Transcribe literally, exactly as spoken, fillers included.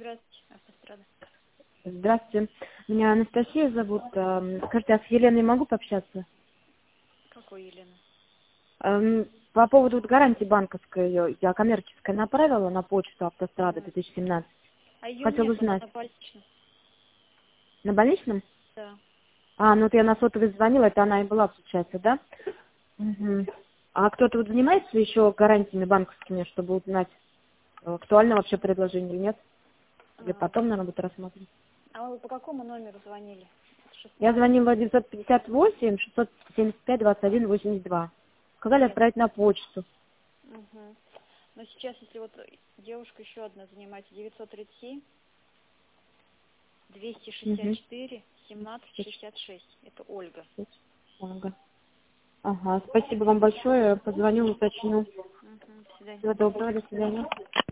Здравствуйте, автострада. Здравствуйте. Меня Анастасия зовут. Эм, Скажите, а с Еленой могу пообщаться? Какой Елена? Эм, По поводу вот гарантии банковской, её я коммерческая направила на почту автострада Ага. две тысячи семнадцать. А ее Хотела нет, она узнать. на больничном. На больничном? Да. А, ну вот я на сотовый звонила, это она и была, получается, да? Угу. А кто-то вот занимается еще гарантиями банковскими, чтобы узнать, актуально вообще предложение или нет? Или А, потом, наверное, будет рассмотреть? а вы по какому номеру звонили? Я шестнадцать? звонила девятьсот пятьдесят восемь шестьсот семьдесят пять двадцать один восемьдесят два. Сказали Нет. отправить на почту. Угу. Но сейчас, если вот девушка еще одна занимается, девятьсот тридцать семь двести шестьдесят Угу. четыре семнадцать шестьдесят шесть. Это Ольга. Ага. Ага, спасибо вам большое. Позвоню, уточню. Угу. До свидания. Всего доброго, до свидания.